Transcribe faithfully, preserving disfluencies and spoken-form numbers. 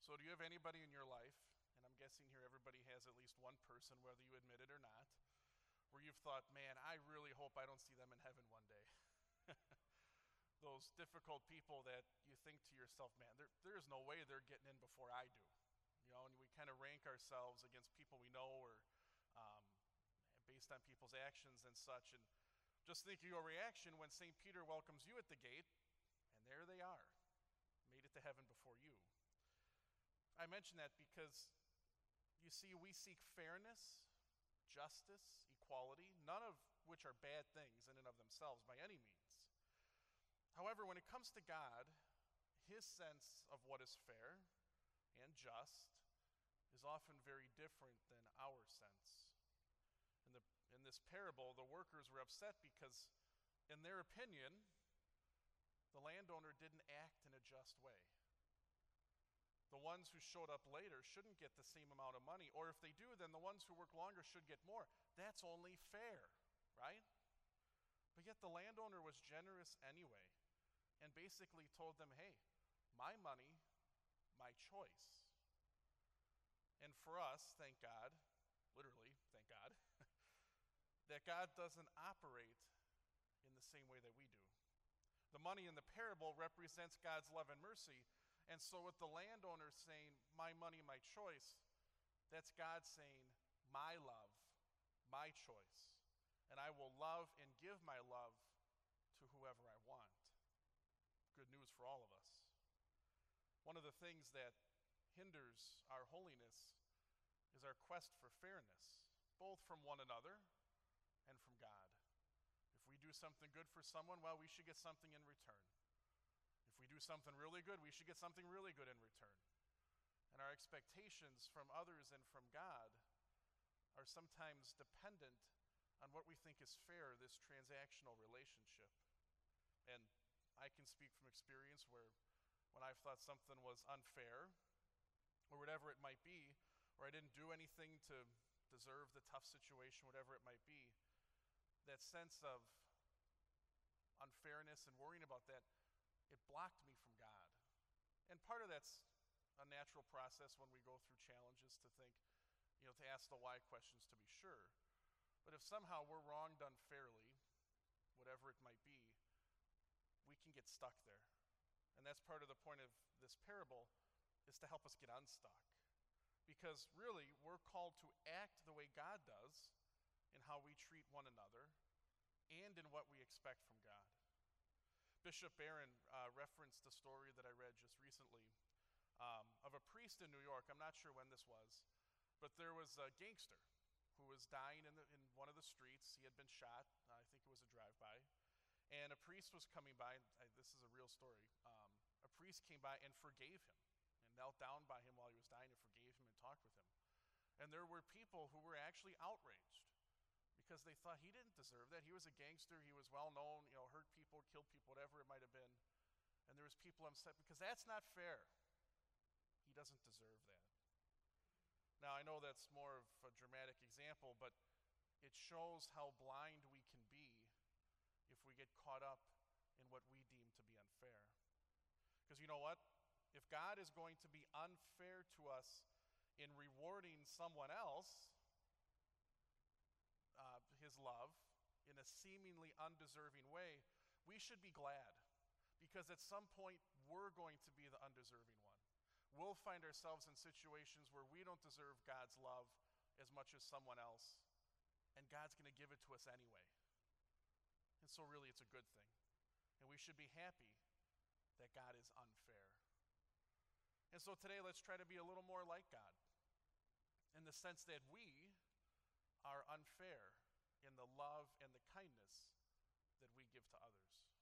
So, do you have anybody in your life, and I'm guessing here everybody has at least one person, whether you admit it or not, where you've thought, man, I really hope I don't see them in heaven one day? Those difficult people that you think to yourself, man, there, there's no way they're getting in before I do. You know, and we kind of rank ourselves against people we know or um, based on people's actions and such. And just think of your reaction when Saint Peter welcomes you at the gate, and there they are, made it to heaven before you. I mention that because, you see, we seek fairness, justice, equality, none of which are bad things in and of themselves by any means. However, when it comes to God, his sense of what is fair and just is often very different than our sense. In, the, in this parable, the workers were upset because, in their opinion, the landowner didn't act in a just way. The ones who showed up later shouldn't get the same amount of money, or if they do, then the ones who work longer should get more. That's only fair, right? But yet the landowner was generous anyway, and basically told them, hey, my money, my choice. And for us, thank God, literally, thank God, that God doesn't operate in the same way that we do. The money in the parable represents God's love and mercy, and so with the landowner saying, my money, my choice, that's God saying, my love, my choice, and I will love and give my love to whoever I want. Good news for all of us. One of the things that hinders our holiness is our quest for fairness, both from one another and from God. If we do something good for someone, well, we should get something in return. If we do something really good, we should get something really good in return. And our expectations from others and from God are sometimes dependent on what we think is fair, this transactional relationship. And I can speak from experience where when I've thought something was unfair, or whatever it might be, or I didn't do anything to deserve the tough situation, whatever it might be, that sense of unfairness and worrying about that, it blocked me from God. And part of that's a natural process when we go through challenges to think, you know, to ask the why questions to be sure. But if somehow we're wronged unfairly, whatever it might be, we can get stuck there. And that's part of the point of this parable, is to help us get unstuck. Because really, we're called to act the way God does in how we treat one another and in what we expect from God. Bishop Barron uh, referenced a story that I read just recently um, of a priest in New York. I'm not sure when this was, but there was a gangster who was dying in, the, in one of the streets. He had been shot. Uh, I think it was a drive-by. And a priest was coming by. I, this is a real story. Um, a priest came by and forgave him and knelt down by him while he was dying and forgave him and talked with him. And there were people who were actually outraged because they thought he didn't deserve that. He was a gangster. He was well known, you know, hurt people, killed people, whatever it might have been. And there was people upset because that's not fair. He doesn't deserve that. Now, I know that's more of a dramatic example, but it shows how blind we can be if we get caught up in what we deem to be unfair. Because you know what? If God is going to be unfair to us in rewarding someone else, uh, his love, in a seemingly undeserving way, we should be glad. Because at some point, we're going to be the undeserving one. We'll find ourselves in situations where we don't deserve God's love as much as someone else, and God's going to give it to us anyway. And so really it's a good thing. And we should be happy that God is unfair. And so today let's try to be a little more like God, in the sense that we are unfair in the love and the kindness that we give to others.